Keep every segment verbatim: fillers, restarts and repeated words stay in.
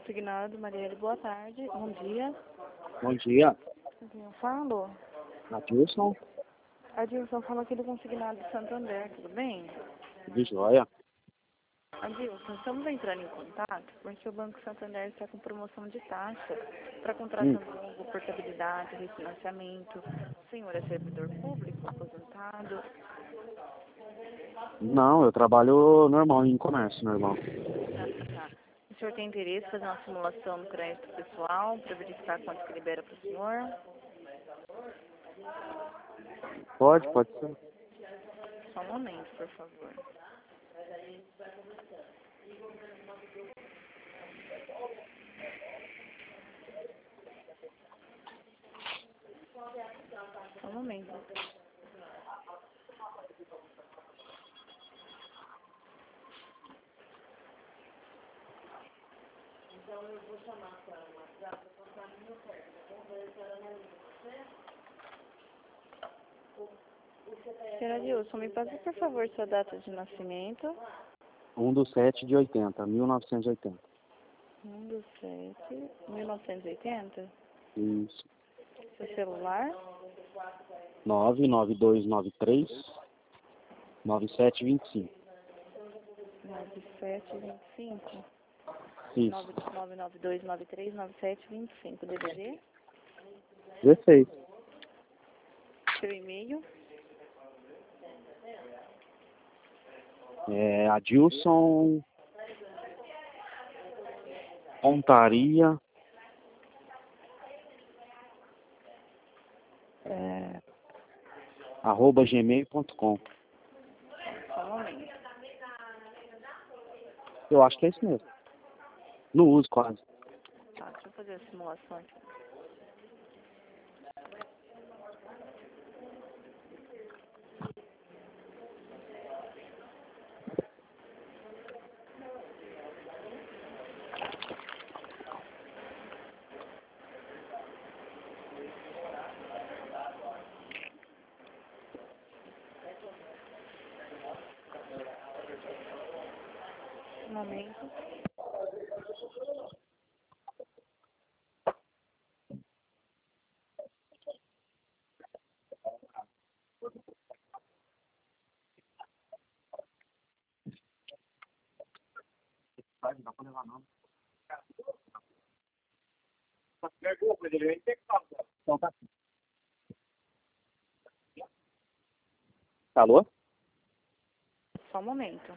consignado, Marielle, boa tarde, bom dia. Bom dia. Quem eu falo? Adilson, Adilson, fala aqui do consignado de Santander, tudo bem? de joia. Adilson, estamos entrando em contato porque o Banco Santander está com promoção de taxa para Hum. contrato novo, portabilidade, refinanciamento. O senhor é servidor público, aposentado? Não, eu trabalho normal, em comércio normal. Ah, tá. O senhor tem interesse em fazer uma simulação no crédito pessoal para verificar quanto que libera para o senhor? Pode, pode ser. Só um momento, por favor. Só um momento. Então eu vou chamar a senhora no WhatsApp para passar a minha oferta. Vamos ver se a senhora analisa. Senhora Adilson, me passa, por favor, sua data de nascimento. um do sete de oitenta, mil novecentos e oitenta. um do sete, mil novecentos e oitenta. Isso. Seu celular? nove nove dois nove três, nove sete dois cinco. nove sete dois cinco. Isso. nove nove dois nove três, nove sete dois cinco. D D D? dezesseis. Seu e-mail? É Adilson Pontaria é, arroba gmail ponto com. Só um momento. Eu acho que é isso mesmo. Não uso quase. Tá, deixa eu fazer a simulação aqui. Um momento. Não dá pra levar não. Então tá. Alô? Só um momento.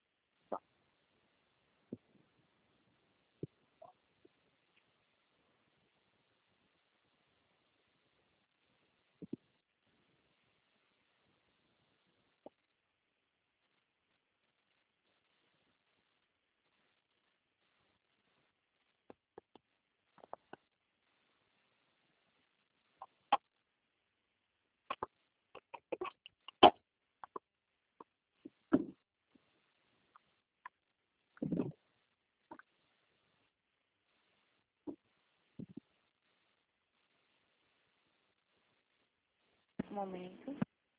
Um momento.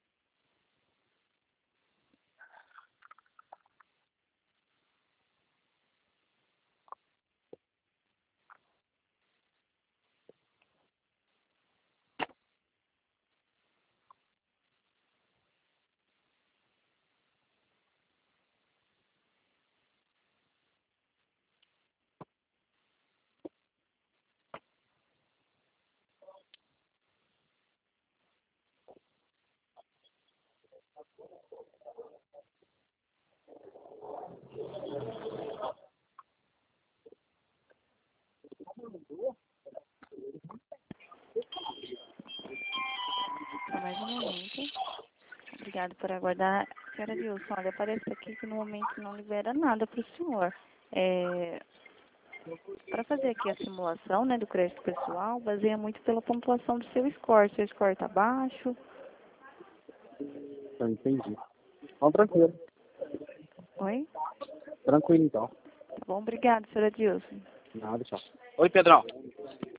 Só mais um momento. Obrigado por aguardar. Senhora Dilson, olha, parece aqui que no momento não libera nada para o senhor. É, para fazer aqui a simulação, né, do crédito pessoal, baseia muito pela pontuação do seu score. Seu score está baixo. Eu entendi. Então, tranquilo. Oi? Tranquilo, então. Tá bom, obrigado, senhora Dilson. Nada, tchau. Oi, Pedrão.